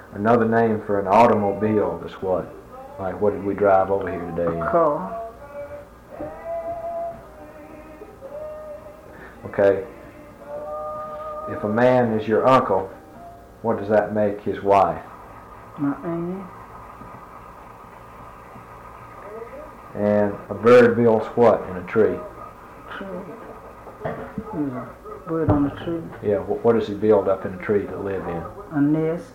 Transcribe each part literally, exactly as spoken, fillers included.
Another name for an automobile is what? Like, what did we drive over here today? Car. Okay. If a man is your uncle, what does that make his wife? My aunt. And a bird builds what in a tree? Tree. There's a bird on the tree. Yeah, wh- what does he build up in a tree to live in? A nest.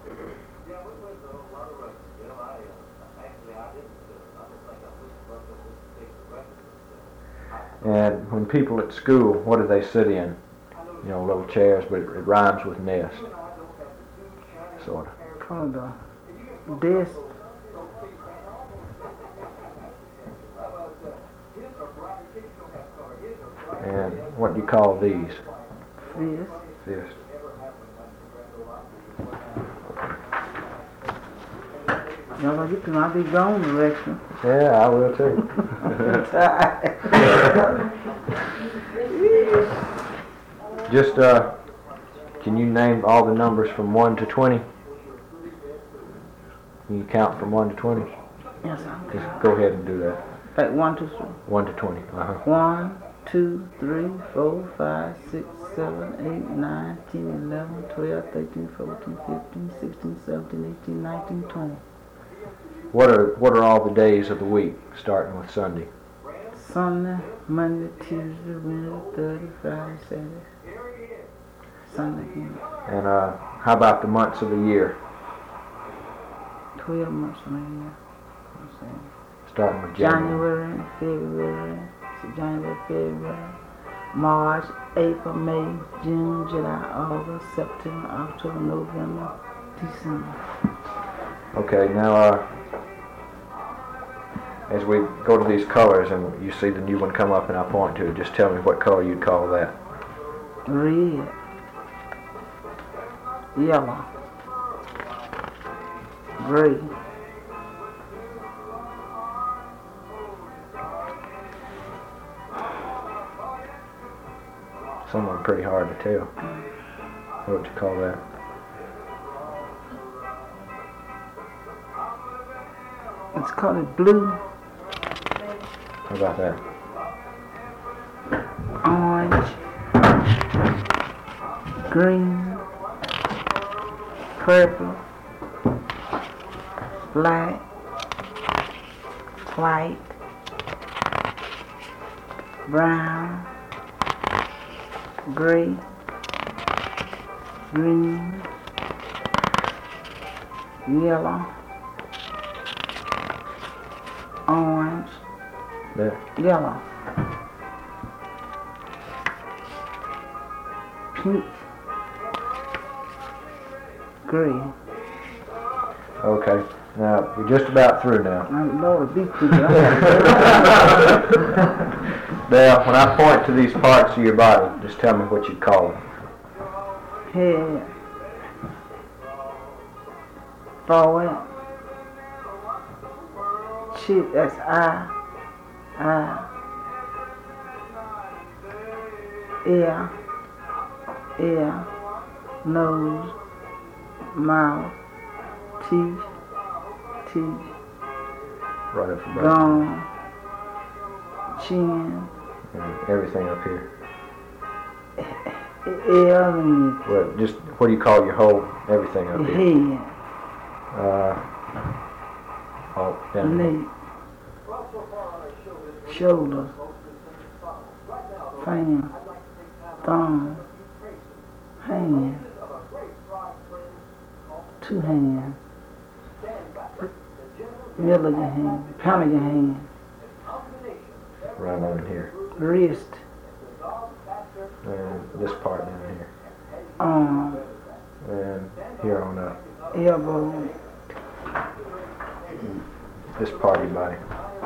And when people at school, what do they sit in? You know, little chairs, but it, it rhymes with nest. Sort of. Called the desk. And what do you call these? Fist. Fist. Y'all gonna get to me, I'll be gone the rest of Yeah, I will too. Just, uh, can you name all the numbers from one to twenty? Can you count from one to twenty? Yes, sir. Just go ahead and do that. Like one, two, three. one to twenty. Uh-huh. One, two, three, four, five, six, seven, eight, nine, ten, eleven, twelve, thirteen, fourteen, fifteen, sixteen, seventeen, eighteen, nineteen, twenty. What are what are all the days of the week, starting with Sunday? Sunday, Monday, Tuesday, Wednesday, Thursday, Friday, Saturday. Sunday again. And uh, how about the months of the year, Twelve months from here. I'm saying. starting with January? January, February, so January, February, March, April, May, June, July, August, September, October, November, December. Okay, now uh, as we go to these colors and you see the new one come up and I point to it, just tell me what color you'd call that. Red, yellow, gray, Some of them pretty hard to tell. What would you call that? it's called blue, How about that? orange, green, purple, black, white, brown, gray, green, yellow, orange, There. yellow, pink, gray. Okay. Now we're just about through now. I'm Lord be to Now, when I point to these parts of your body, just tell me what you call them. Head, forward, cheek, that's eye, eye, ear, ear, nose, mouth, teeth, teeth, Right up from right. gum, chin, And everything up here. ear, and Well, just what do you call your whole everything up your here? head, Uh, oh, down here. neck, shoulders, finger, thumb, hand, two hands, middle of your hand, palm of your hand, Right on here. wrist, And this part down here. arm, And here on up. elbow, This part of your body.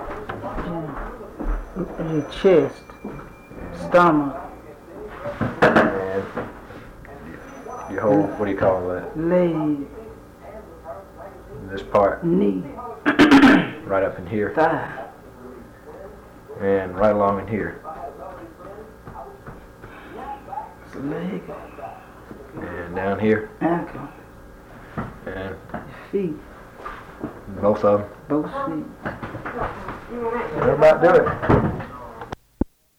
yeah, your chest, stomach, And your whole, what do you call that? leg, This part knee, right up in here. thigh, And right along in here. leg, And down here. ankle, And feet. Both of them. Both feet. That'll about do it.